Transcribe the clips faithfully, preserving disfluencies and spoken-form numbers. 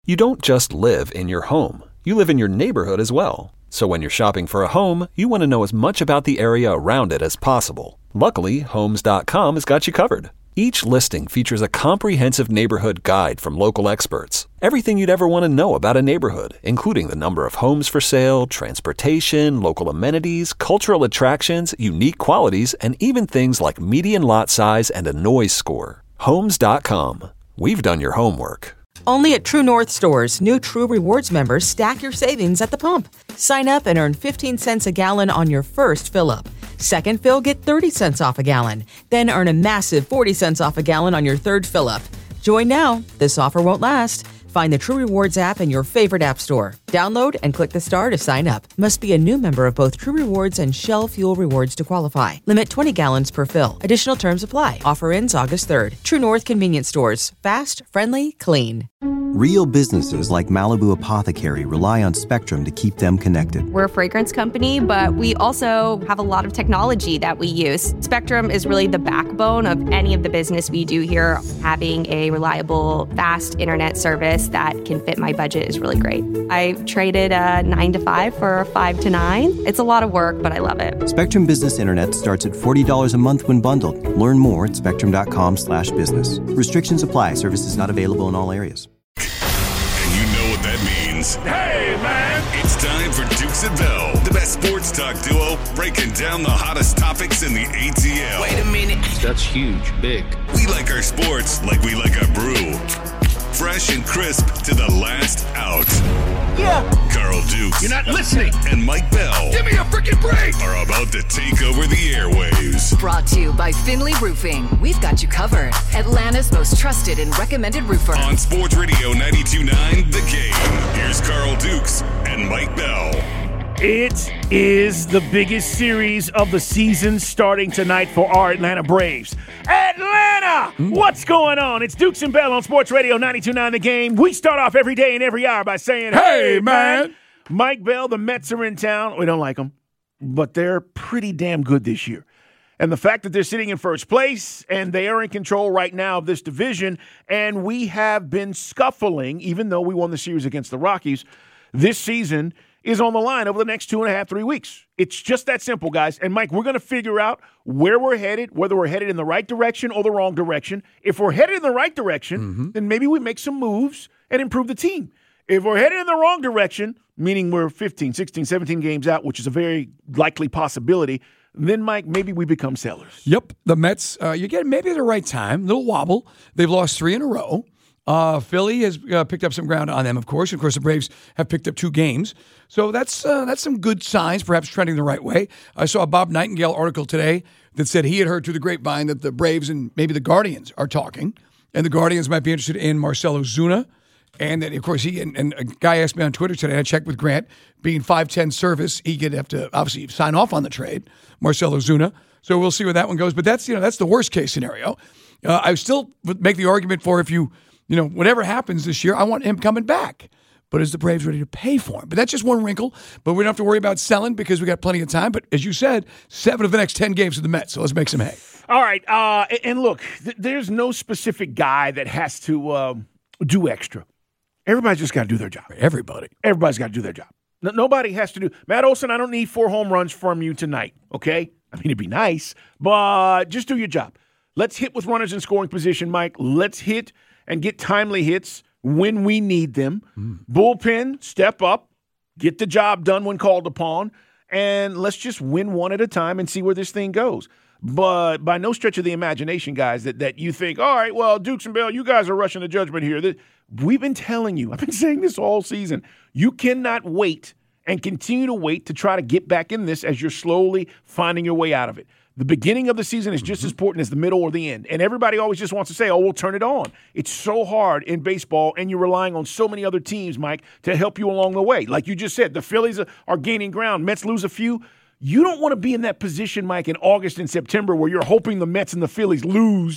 You don't just live in your home. You live in your neighborhood as well. So when you're shopping for a home, you want to know as much about the area around it as possible. Luckily, Homes dot com has got you covered. Each listing features a comprehensive neighborhood guide from local experts. Everything you'd ever want to know about a neighborhood, including the number of homes for sale, transportation, local amenities, cultural attractions, unique qualities, and even things like median lot size and a noise score. Homes dot com. We've done your homework. Only at True North stores, new True Rewards members stack your savings at the pump. Sign up and earn fifteen cents a gallon on your first fill-up. Second fill, get thirty cents off a gallon. Then earn a massive forty cents off a gallon on your third fill-up. Join now. This offer won't last. Find the True Rewards app in your favorite app store. Download and click the star to sign up. Must be a new member of both True Rewards and Shell Fuel Rewards to qualify. Limit twenty gallons per fill. Additional terms apply. Offer ends August third. True North Convenience Stores. Fast, friendly, clean. Real businesses like Malibu Apothecary rely on Spectrum to keep them connected. We're a fragrance company, but we also have a lot of technology that we use. Spectrum is really the backbone of any of the business we do here. Having a reliable, fast internet service that can fit my budget is really great. I traded a nine to five for a five to nine. It's a lot of work, but I love it. Spectrum Business Internet starts at forty dollars a month when bundled. Learn more at spectrum.com slash business. Restrictions apply. Services not available in all areas. And you know what that means. Hey, man! It's time for Dukes and Bell, the best sports talk duo, breaking down the hottest topics in the A T L. Wait a minute. That's huge. Big. We like our sports like we like our brew. Fresh and crisp to the last out. Yeah. Carl Dukes. You're not listening. And Mike Bell. Give me a freaking break. Are about to take over the airwaves. Brought to you by Finley Roofing. We've got you covered. Atlanta's most trusted and recommended roofer. On Sports Radio ninety-two point nine, The Game. Here's Carl Dukes and Mike Bell. It is the biggest series of the season starting tonight for our Atlanta Braves. Atlanta! Mm. What's going on? It's Dukes and Bell on Sports Radio ninety-two point nine The Game. We start off every day and every hour by saying, hey, hey man. man. Mike Bell, the Mets are in town. We don't like them, but they're pretty damn good this year. And the fact that they're sitting in first place and they are in control right now of this division, and we have been scuffling, even though we won the series against the Rockies, this season is on the line over the next two and a half, three weeks. It's just that simple, guys. And, Mike, we're going to figure out where we're headed, whether we're headed in the right direction or the wrong direction. If we're headed in the right direction, mm-hmm. then maybe we make some moves and improve the team. If we're headed in the wrong direction, meaning we're fifteen, sixteen, seventeen games out, which is a very likely possibility, then, Mike, maybe we become sellers. Yep. The Mets, uh, you get maybe at the right time, little wobble. They've lost three in a row. Uh, Philly has uh, picked up some ground on them, of course. Of course, the Braves have picked up two games. So that's uh, that's some good signs, perhaps trending the right way. I saw a Bob Nightingale article today that said he had heard through the grapevine that the Braves and maybe the Guardians are talking, and the Guardians might be interested in Marcell Ozuna. And that, of course, he and, and a guy asked me on Twitter today, I checked with Grant, being five ten service, he could have to obviously sign off on the trade, Marcell Ozuna. So we'll see where that one goes. But that's, you know, that's the worst case scenario. Uh, I still would make the argument for if you, you know, whatever happens this year, I want him coming back. But is the Braves ready to pay for him? But that's just one wrinkle. But we don't have to worry about selling because we got plenty of time. But as you said, seven of the next ten games of the Mets. So let's make some hay. All right. Uh, and look, th- there's no specific guy that has to uh, do extra. Everybody's just got to do their job. Everybody. Everybody's got to do their job. No, nobody has to do. Matt Olson, I don't need four home runs from you tonight, okay? I mean, it'd be nice, but just do your job. Let's hit with runners in scoring position, Mike. Let's hit and get timely hits when we need them. Mm. Bullpen, step up, get the job done when called upon, and let's just win one at a time and see where this thing goes. But by no stretch of the imagination, guys, that, that you think, all right, well, Dukes and Bell, you guys are rushing to judgment here. That, we've been telling you, I've been saying this all season, you cannot wait and continue to wait to try to get back in this as you're slowly finding your way out of it. The beginning of the season is just mm-hmm. as important as the middle or the end. And everybody always just wants to say, oh, we'll turn it on. It's so hard in baseball, and you're relying on so many other teams, Mike, to help you along the way. Like you just said, the Phillies are gaining ground. Mets lose a few. You don't want to be in that position, Mike, in August and September where you're hoping the Mets and the Phillies lose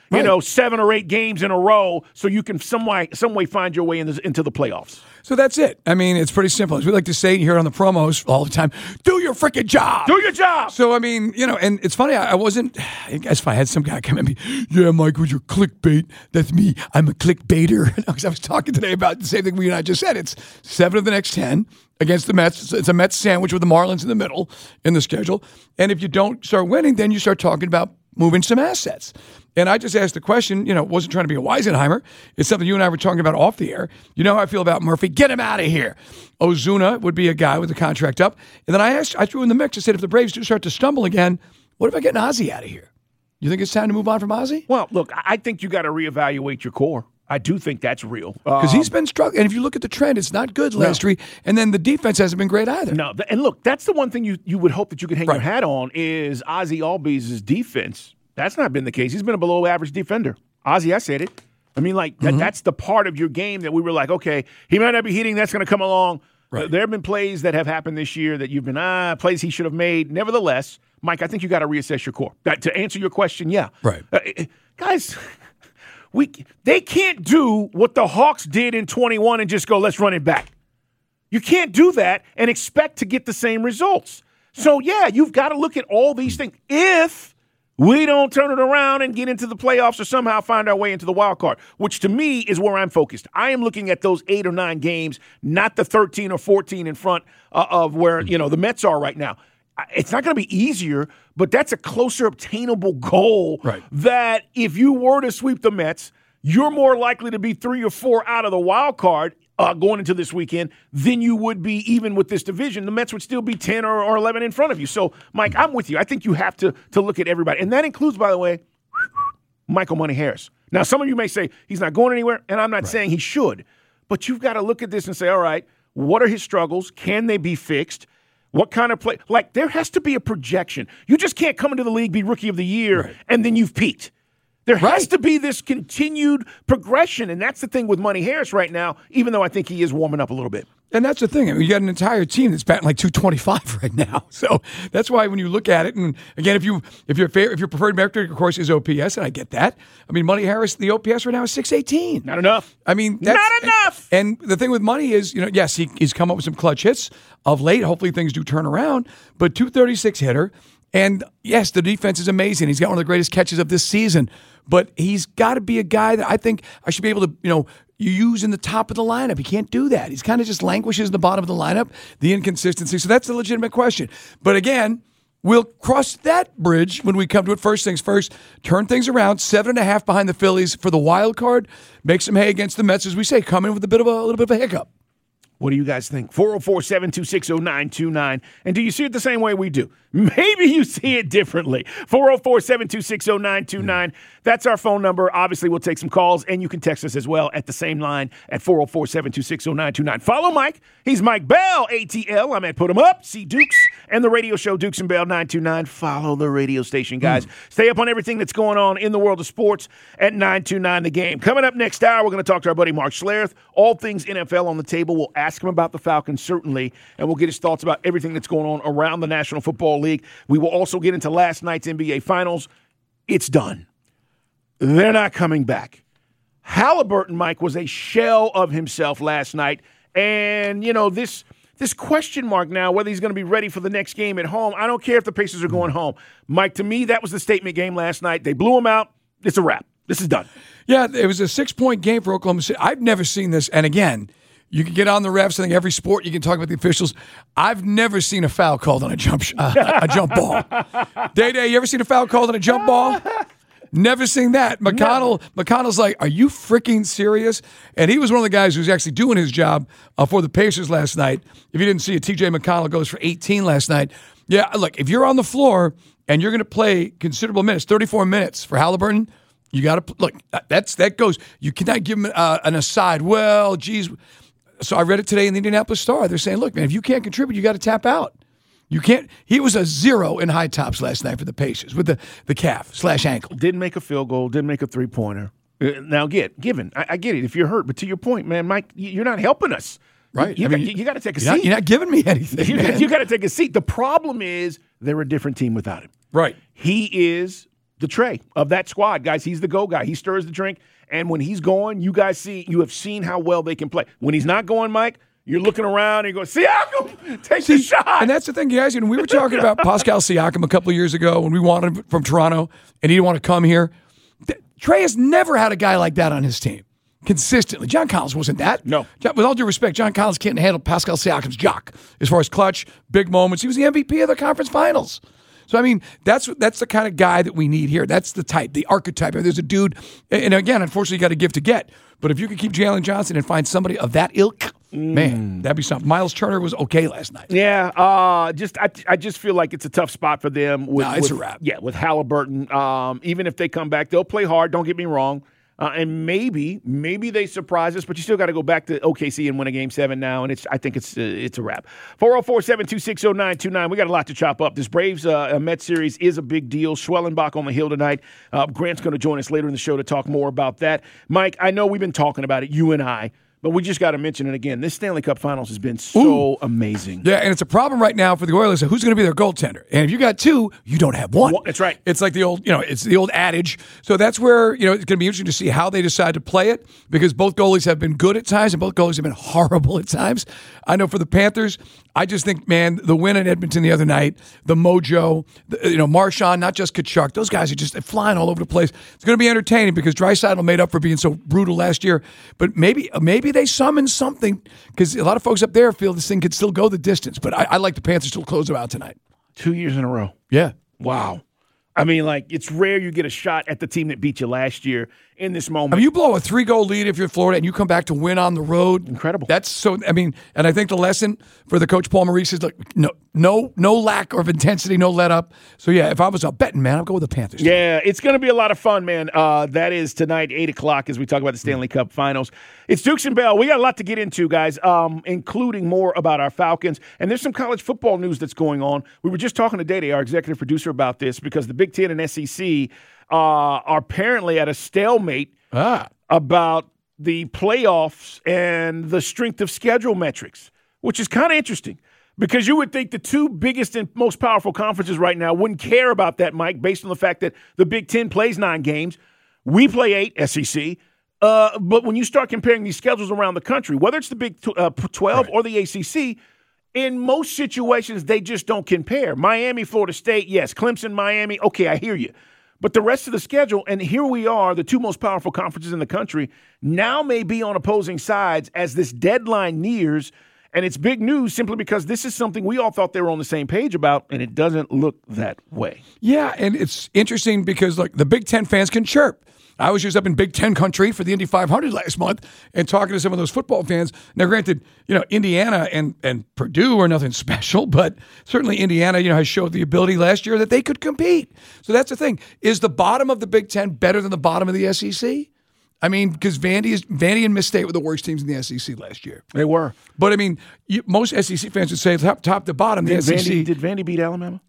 you Right. know, seven or eight games in a row so you can some way, some way find your way in the, into the playoffs. So that's it. I mean, it's pretty simple. As we like to say here on the promos all the time, do your freaking job. Do your job. So, I mean, you know, and it's funny, I, I wasn't, as if I had some guy come at me, yeah, Mike, with your clickbait, that's me. I'm a clickbaiter. Because I was talking today about the same thing we and I just said. It's seven of the next ten against the Mets. It's a Mets sandwich with the Marlins in the middle in the schedule. And if you don't start winning, then you start talking about moving some assets. And I just asked the question, you know, wasn't trying to be a Weisenheimer. It's something you and I were talking about off the air. You know how I feel about Murphy. Get him out of here. Ozuna would be a guy with a contract up. And then I asked, I threw in the mix. I said, if the Braves do start to stumble again, what about getting Ozzy out of here? You think it's time to move on from Ozzy? Well, look, I think you got to reevaluate your core. I do think that's real. Because um, he's been struggling. And if you look at the trend, it's not good last No. week. And then the defense hasn't been great either. No, th- and look, that's the one thing you, you would hope that you could hang Right. your hat on is Ozzy Albies' defense. That's not been the case. He's been a below-average defender. Ozzy, I said it. I mean, like, that, Mm-hmm. that's the part of your game that we were like, okay, he might not be hitting. That's going to come along. Right. Uh, there have been plays that have happened this year that you've been, ah, plays he should have made. Nevertheless, Mike, I think you got to reassess your core. That, to answer your question, yeah. Right. Uh, guys, we they can't do what the Hawks did in twenty-one and just go, let's run it back. You can't do that and expect to get the same results. So, yeah, you've got to look at all these things. If we don't turn it around and get into the playoffs or somehow find our way into the wild card, which to me is where I'm focused. I am looking at those eight or nine games, not the thirteen or fourteen in front uh, of where, you know, the Mets are right now. It's not going to be easier, but that's a closer obtainable goal Right. that if you were to sweep the Mets, you're more likely to be three or four out of the wild card uh, going into this weekend than you would be even with this division. The Mets would still be ten or, or eleven in front of you. So, Mike, I'm with you. I think you have to, to look at everybody. And that includes, by the way, Michael Money Harris. Now, some of you may say he's not going anywhere, and I'm not right. saying he should. But you've got to look at this and say, all right, what are his struggles? Can they be fixed? What kind of play? Like, there has to be a projection. You just can't come into the league, be rookie of the year, right. and then you've peaked. There has Right. to be this continued progression, and that's the thing with Money Harris right now, even though I think he is warming up a little bit. And that's the thing. I mean, you got an entire team that's batting like two twenty-five right now. So that's why when you look at it, and again, if you if your favorite, if your preferred metric, of course, is O P S, and I get that. I mean, Money Harris, the O P S right now is six eighteen. Not enough. I mean, that's, not enough. And, and the thing with Money is, you know, yes, he, he's come up with some clutch hits of late. Hopefully, things do turn around. But two thirty-six hitter, and yes, the defense is amazing. He's got one of the greatest catches of this season. But he's got to be a guy that I think I should be able to, you know, you use in the top of the lineup. He can't do that. He's kind of just languishes in the bottom of the lineup, the inconsistency. So that's a legitimate question. But again, we'll cross that bridge when we come to it. First things first, turn things around. Seven and a half behind the Phillies for the wild card. Make some hay against the Mets, as we say. Come in with a bit of a, a little bit of a hiccup. What do you guys think? four oh four, seven two six, oh nine two nine. And do you see it the same way we do? Maybe you see it differently. four oh four, seven two six, oh nine two nine. That's our phone number. Obviously, we'll take some calls, and you can text us as well at the same line at four oh four, seven two six, oh nine two nine. Follow Mike. He's Mike Bell, A T L. I'm at Put 'em Up. See Dukes and the radio show Dukes and Bell nine two nine. Follow the radio station, guys. Mm. Stay up on everything that's going on in the world of sports at nine two nine The Game. Coming up next hour, we're going to talk to our buddy Mark Schlereth. All things N F L on the table. We'll ask him about the Falcons, certainly, and we'll get his thoughts about everything that's going on around the National Football League. We will also get into last night's N B A Finals. It's done. They're not coming back. Halliburton, Mike, was a shell of himself last night. And, you know, this this question mark now, whether he's going to be ready for the next game at home, I don't care if the Pacers are going home. Mike, to me, that was the statement game last night. They blew him out. It's a wrap. This is done. Yeah, it was a six-point game for Oklahoma City. I've never seen this. And again, you can get on the refs. I think every sport you can talk about the officials. I've never seen a foul called on a jump uh, a jump ball. Day Day, you ever seen a foul called on a jump ball? Never seen that. McConnell, no. McConnell's like, are you freaking serious? And he was one of the guys who was actually doing his job uh, for the Pacers last night. If you didn't see it, T J McConnell goes for eighteen last night. Yeah, look, if you're on the floor and you're going to play considerable minutes, thirty-four minutes for Halliburton, you got to look. That's that goes. You cannot give him uh, an aside. Well, geez. So I read it today in the Indianapolis Star. They're saying, look, man, if you can't contribute, you got to tap out. You can't. He was a zero in high tops last night for the Pacers with the, the calf slash ankle. Didn't make a field goal. Didn't make a three pointer. Now, get given. I, I get it. If you're hurt, but to your point, man, Mike, you're not helping us. Right. You, you, I mean, got, you, you got to take a you're seat. Not, you're not giving me anything. You, you got to take a seat. The problem is they're a different team without him. Right. He is the Trey of that squad, guys. He's the go guy. He stirs the drink. And when he's going, you guys see, you have seen how well they can play. When he's not going, Mike, you're looking around and you go, Siakam, take See, the shot. And that's the thing, guys. And we were talking about Pascal Siakam a couple of years ago when we wanted him from Toronto and he didn't want to come here. Trey has never had a guy like that on his team consistently. John Collins wasn't that. No. With all due respect, John Collins can't handle Pascal Siakam's jock as far as clutch, big moments. He was the M V P of the conference finals. So, I mean, that's that's the kind of guy that we need here. That's the type, the archetype. There's a dude, and again, unfortunately, you got to give to get. But if you could keep Jalen Johnson and find somebody of that ilk, mm. man, that'd be something. Miles Turner was okay last night. Yeah, uh, just I, I just feel like it's a tough spot for them. With, no, it's with, a wrap. Yeah, with Halliburton. Um, even if they come back, they'll play hard. Don't get me wrong. Uh, and maybe, maybe they surprise us, but you still got to go back to O K C and win a game seven now, and it's I think it's uh, it's a wrap. four oh four, seven two six, oh nine two nine. We got a lot to chop up. This Braves uh, Mets series is a big deal. Schwellenbach on the hill tonight. Uh, Grant's going to join us later in the show to talk more about that. Mike, I know we've been talking about it, you and I, but we just got to mention it again. This Stanley Cup Finals has been so Ooh. amazing. Yeah, and it's a problem right now for the Oilers. Who's going to be their goaltender? And if you got two, you don't have one. That's right. It's like the old, you know, it's the old adage. So that's where, you know, it's going to be interesting to see how they decide to play it because both goalies have been good at times and both goalies have been horrible at times. I know for the Panthers, I just think, man, the win in Edmonton the other night, the mojo, the, you know, Marchand, not just Tkachuk, those guys are just flying all over the place. It's going to be entertaining because Draisaitl made up for being so brutal last year. But maybe maybe they summon something because a lot of folks up there feel this thing could still go the distance. But I, I like the Panthers to close them out tonight. Two years in a row. Yeah. Wow. I mean, like, it's rare you get a shot at the team that beat you last year in this moment. I mean, you blow a three-goal lead if you're Florida and you come back to win on the road. Incredible. That's so, I mean, and I think the lesson for the coach Paul Maurice is like, no no, no lack of intensity, no let up. So, yeah, if I was a betting man, I'd go with the Panthers. Yeah, it's going to be a lot of fun, man. Uh, that is tonight, eight o'clock, as we talk about the Stanley Cup Finals. It's Dukes and Bell. We got a lot to get into, guys, um, including more about our Falcons. And there's some college football news that's going on. We were just talking to Dede, our executive producer, about this because the Big Ten and S E C uh, are apparently at a stalemate ah. about the playoffs and the strength of schedule metrics, which is kind of interesting because you would think the two biggest and most powerful conferences right now wouldn't care about that, Mike, based on the fact that the Big Ten plays nine games. We play eight, S E C. Uh, but when you start comparing these schedules around the country, whether it's the Big twelve right. or the A C C, in most situations, they just don't compare. Miami, Florida State, yes. Clemson, Miami, okay, I hear you. But the rest of the schedule, and here we are, the two most powerful conferences in the country, now may be on opposing sides as this deadline nears. And it's big news simply because this is something we all thought they were on the same page about, and it doesn't look that way. Yeah, and it's interesting because like the Big Ten fans can chirp. I was just up in Big Ten country for the Indy five hundred last month and talking to some of those football fans. Now, granted, you know, Indiana and, and Purdue are nothing special, but certainly Indiana, you know, has showed the ability last year that they could compete. So that's the thing. Is the bottom of the Big Ten better than the bottom of the S E C? I mean, because Vandy, is, Vandy and Miss State were the worst teams in the S E C last year. They were. But, I mean, you, most S E C fans would say top, top to bottom, the did S E C. Vandy, did Vandy beat Alabama?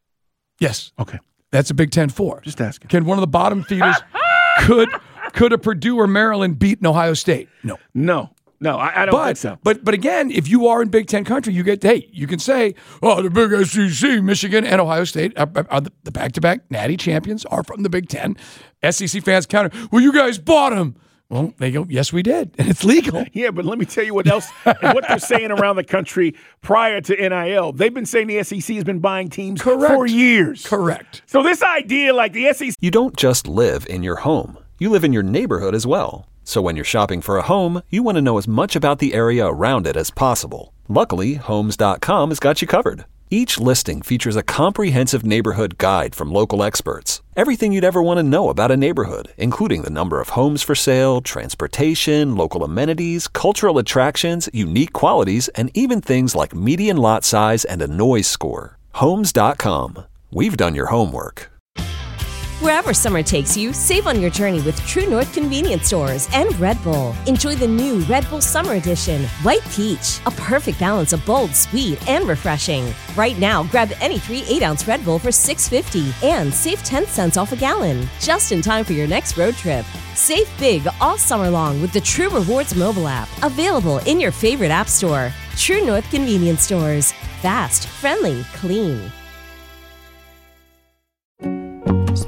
Yes. Okay. That's a Big Ten four. Just asking. Can one of the bottom feeders, could could a Purdue or Maryland beat an Ohio State? No. No. No, I, I don't but, think so. But but again, if you are in Big Ten country, you get, hey, you can say, oh, the big S E C, Michigan and Ohio State are, are the, the back-to-back natty champions are from the Big Ten. S E C fans counter, well, you guys bought them. Well, they go, yes, we did, and it's legal. Yeah, but let me tell you what else, and what they're saying around the country prior to N I L. They've been saying the S E C has been buying teams Correct. for years. Correct. So this idea, like the S E C. You don't just live in your home. You live in your neighborhood as well. So when you're shopping for a home, you want to know as much about the area around it as possible. Luckily, Homes dot com has got you covered. Each listing features a comprehensive neighborhood guide from local experts. Everything you'd ever want to know about a neighborhood, including the number of homes for sale, transportation, local amenities, cultural attractions, unique qualities, and even things like median lot size and a noise score. Homes dot com. We've done your homework. Wherever summer takes you, save on your journey with True North Convenience Stores and Red Bull. Enjoy the new Red Bull Summer Edition, White Peach, a perfect balance of bold, sweet, and refreshing. Right now, grab any three eight-ounce Red Bull for six dollars and fifty cents and save ten cents off a gallon, just in time for your next road trip. Save big all summer long with the True Rewards mobile app, available in your favorite app store. True North Convenience Stores. Fast, friendly, clean.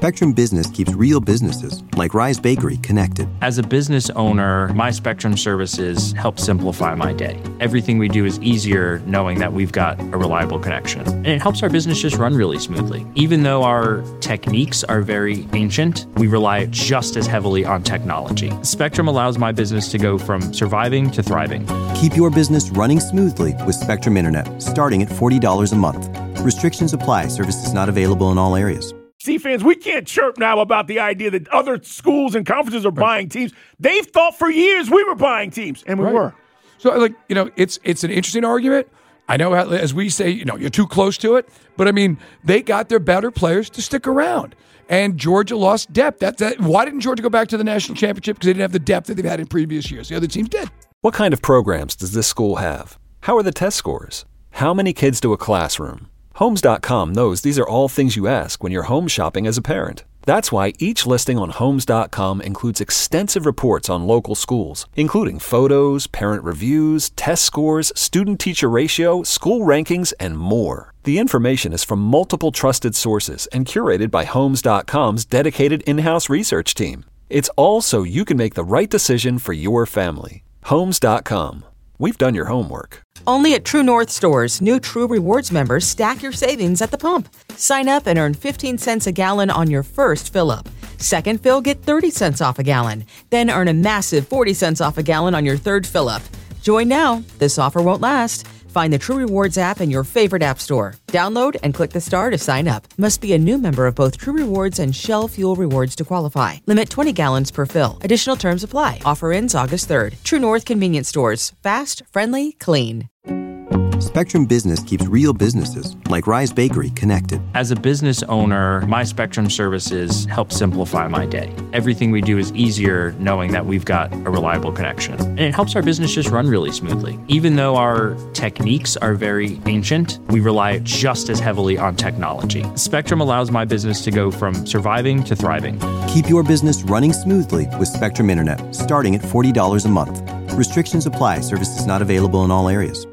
Spectrum Business keeps real businesses, like Rise Bakery, connected. As a business owner, my Spectrum services help simplify my day. Everything we do is easier knowing that we've got a reliable connection. And it helps our business just run really smoothly. Even though our techniques are very ancient, we rely just as heavily on technology. Spectrum allows my business to go from surviving to thriving. Keep your business running smoothly with Spectrum Internet, starting at forty dollars a month. Restrictions apply. Services not available in all areas. See, fans, we can't chirp now about the idea that other schools and conferences are buying teams. They've thought for years we were buying teams, and we Right. were. So, like, you know, it's it's an interesting argument. I know, how, as we say, you know, you're too close to it. But, I mean, they got their better players to stick around. And Georgia lost depth. That, that, why didn't Georgia go back to the national championship? Because they didn't have the depth that they've had in previous years. The other teams did. What kind of programs does this school have? How are the test scores? How many kids do a classroom? Homes dot com knows these are all things you ask when you're home shopping as a parent. That's why each listing on Homes dot com includes extensive reports on local schools, including photos, parent reviews, test scores, student-teacher ratio, school rankings, and more. The information is from multiple trusted sources and curated by Homes dot com's dedicated in-house research team. It's all so you can make the right decision for your family. Homes dot com. We've done your homework. Only at True North stores, new True Rewards members stack your savings at the pump. Sign up and earn fifteen cents a gallon on your first fill-up. Second fill, get thirty cents off a gallon. Then earn a massive forty cents off a gallon on your third fill-up. Join now. This offer won't last. Find the True Rewards app in your favorite app store. Download and click the star to sign up. Must be a new member of both True Rewards and Shell Fuel Rewards to qualify. Limit twenty gallons per fill. Additional terms apply. Offer ends August third. True North Convenience Stores. Fast, friendly, clean. Spectrum Business keeps real businesses, like Rise Bakery, connected. As a business owner, my Spectrum services help simplify my day. Everything we do is easier knowing that we've got a reliable connection. And it helps our business just run really smoothly. Even though our techniques are very ancient, we rely just as heavily on technology. Spectrum allows my business to go from surviving to thriving. Keep your business running smoothly with Spectrum Internet, starting at forty dollars a month. Restrictions apply. Services not available in all areas.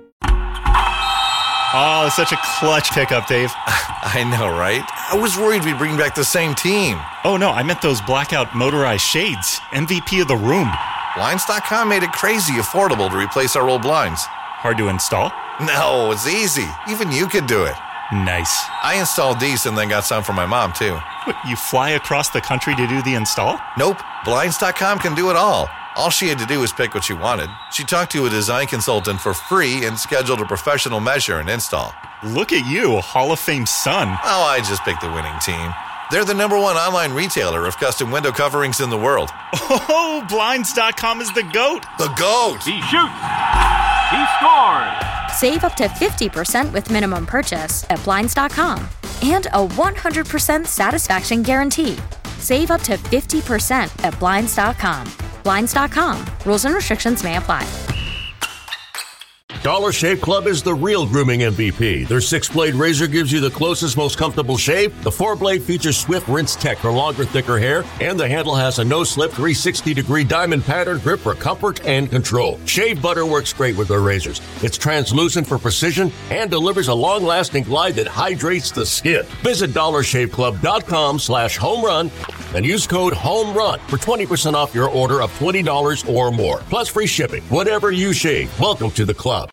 Oh, such a clutch pickup, Dave. I know, right? I was worried we'd bring back the same team. Oh, no, I meant those blackout motorized shades. M V P of the room. Blinds dot com made it crazy affordable to replace our old blinds. Hard to install? No, it's easy. Even you could do it. Nice. I installed these and then got some for my mom, too. What, you fly across the country to do the install? Nope. Blinds dot com can do it all. All she had to do was pick what she wanted. She talked to a design consultant for free and scheduled a professional measure and install. Look at you, Hall of Fame son. Oh, I just picked the winning team. They're the number one online retailer of custom window coverings in the world. Oh, Blinds dot com is the GOAT. The GOAT. He shoots. He scores. Save up to fifty percent with minimum purchase at Blinds dot com. And a one hundred percent satisfaction guarantee. Save up to fifty percent at Blinds dot com. Blinds dot com. Rules and restrictions may apply. Dollar Shave Club is the real grooming M V P. Their six-blade razor gives you the closest, most comfortable shave. The four-blade features Swift Rinse Tech for longer, thicker hair. And the handle has a no-slip three hundred sixty degree diamond pattern grip for comfort and control. Shave butter works great with their razors. It's translucent for precision and delivers a long-lasting glide that hydrates the skin. Visit dollar shave club dot com slash home run and use code HOMERUN for twenty percent off your order of twenty dollars or more. Plus free shipping. Whatever you shave, welcome to the club.